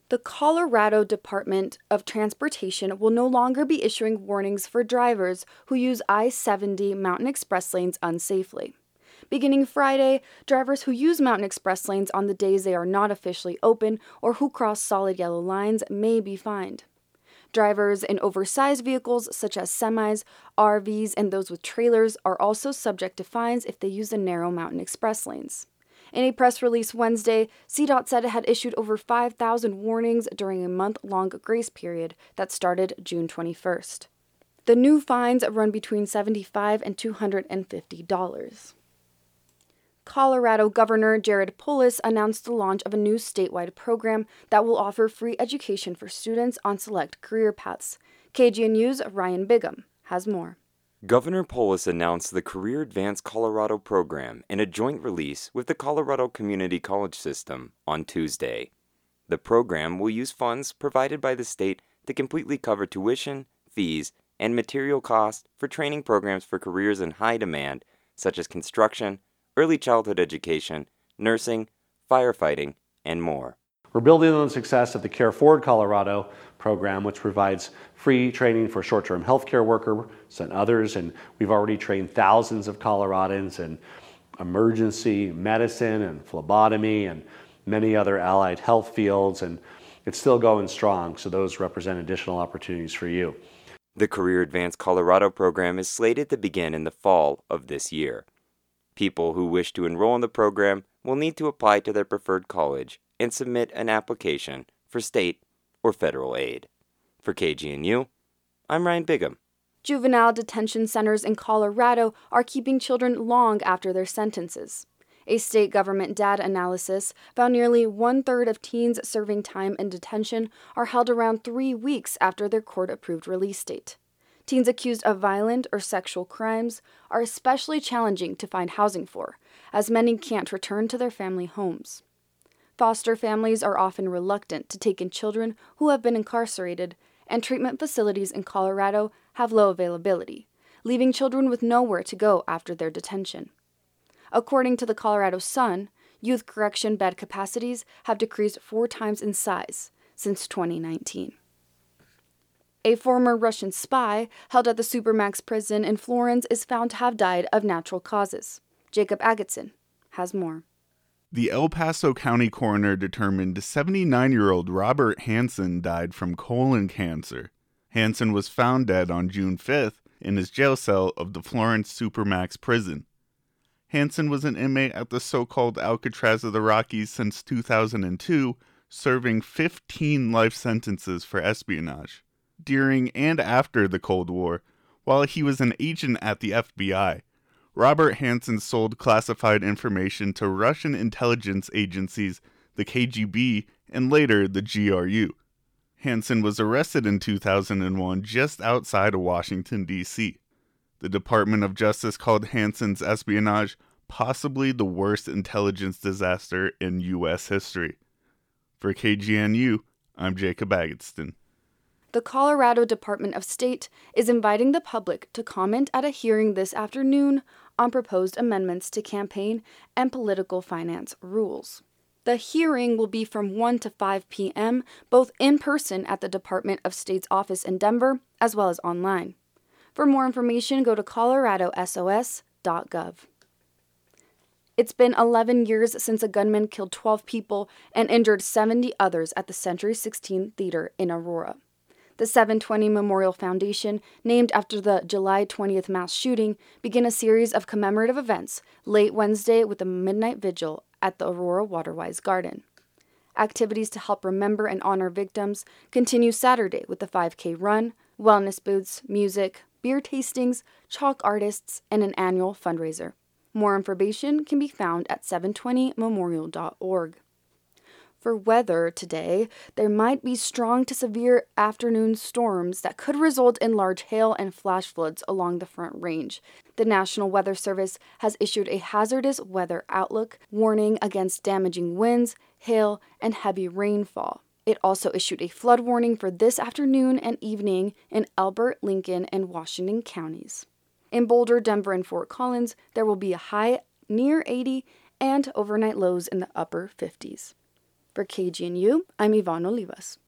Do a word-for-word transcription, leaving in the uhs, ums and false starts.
The Colorado Department of Transportation will no longer be issuing warnings for drivers who use I seventy Mountain Express lanes unsafely. Beginning Friday, drivers who use Mountain Express lanes on the days they are not officially open or who cross solid yellow lines may be fined. Drivers in oversized vehicles such as semis, R Vs, and those with trailers are also subject to fines if they use the narrow Mountain Express lanes. In a press release Wednesday, C DOT said it had issued over five thousand warnings during a month-long grace period that started June twenty-first. The new fines run between seventy-five dollars and two hundred fifty dollars. Colorado Governor Jared Polis announced the launch of a new statewide program that will offer free education for students on select career paths. K G N U's Ryan Bigham has more. Governor Polis announced the Career Advance Colorado program in a joint release with the Colorado Community College System on Tuesday. The program will use funds provided by the state to completely cover tuition, fees, and material costs for training programs for careers in high demand, such as construction, early childhood education, nursing, firefighting, and more. We're building on the success of the Care Forward Colorado program, which provides free training for short-term healthcare workers and others, and we've already trained thousands of Coloradans in emergency medicine and phlebotomy and many other allied health fields, and it's still going strong, so those represent additional opportunities for you. The Career Advance Colorado program is slated to begin in the fall of this year. People who wish to enroll in the program will need to apply to their preferred college and submit an application for state or federal aid. For K G N U, I'm Ryan Bigham. Juvenile detention centers in Colorado are keeping children long after their sentences. A state government data analysis found nearly one-third of teens serving time in detention are held around three weeks after their court-approved release date. Teens accused of violent or sexual crimes are especially challenging to find housing for, as many can't return to their family homes. Foster families are often reluctant to take in children who have been incarcerated, and treatment facilities in Colorado have low availability, leaving children with nowhere to go after their detention. According to the Colorado Sun, youth correction bed capacities have decreased four times in size since twenty nineteen. A former Russian spy held at the Supermax prison in Florence is found to have died of natural causes. Jacob Agatson has more. The El Paso County coroner determined seventy-nine-year-old Robert Hansen died from colon cancer. Hansen was found dead on June fifth in his jail cell of the Florence Supermax prison. Hansen was an inmate at the so-called Alcatraz of the Rockies since two thousand two, serving fifteen life sentences for espionage. During and after the Cold War, while he was an agent at the F B I, Robert Hansen sold classified information to Russian intelligence agencies, the K G B, and later the G R U. Hansen was arrested in two thousand one just outside of Washington, D C The Department of Justice called Hansen's espionage possibly the worst intelligence disaster in U S history. For K G N U, I'm Jacob Agatston. The Colorado Department of State is inviting the public to comment at a hearing this afternoon on proposed amendments to campaign and political finance rules. The hearing will be from one to five p.m., both in person at the Department of State's office in Denver, as well as online. For more information, go to colorado s o s dot gov. It's been eleven years since a gunman killed twelve people and injured seventy others at the Century sixteen Theater in Aurora. The seven twenty Memorial Foundation, named after the July twentieth mass shooting, began a series of commemorative events late Wednesday with a midnight vigil at the Aurora Waterwise Garden. Activities to help remember and honor victims continue Saturday with the five K run, wellness booths, music, beer tastings, chalk artists, and an annual fundraiser. More information can be found at seven twenty memorial dot org. For weather today, there might be strong to severe afternoon storms that could result in large hail and flash floods along the Front Range. The National Weather Service has issued a hazardous weather outlook, warning against damaging winds, hail, and heavy rainfall. It also issued a flood warning for this afternoon and evening in Elbert, Lincoln, and Washington counties. In Boulder, Denver, and Fort Collins, there will be a high near eighty and overnight lows in the upper fifties. For K G N U, I'm Yvonne Olivas.